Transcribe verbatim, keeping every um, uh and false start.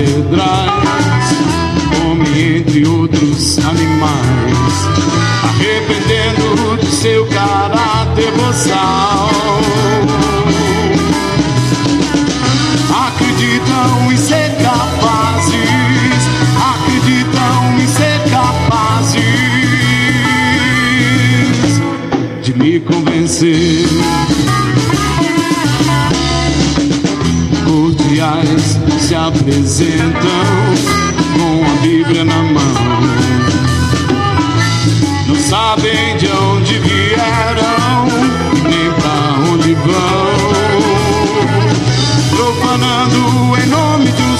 catedrais, comem entre outros animais, arrependendo de seu caráter boçal. Acreditam em ser capazes, acreditam em ser capazes de me convencer. Cordiais se apresentam com a Bíblia na mão, não sabem de onde vieram nem pra onde vão, profanando em nome de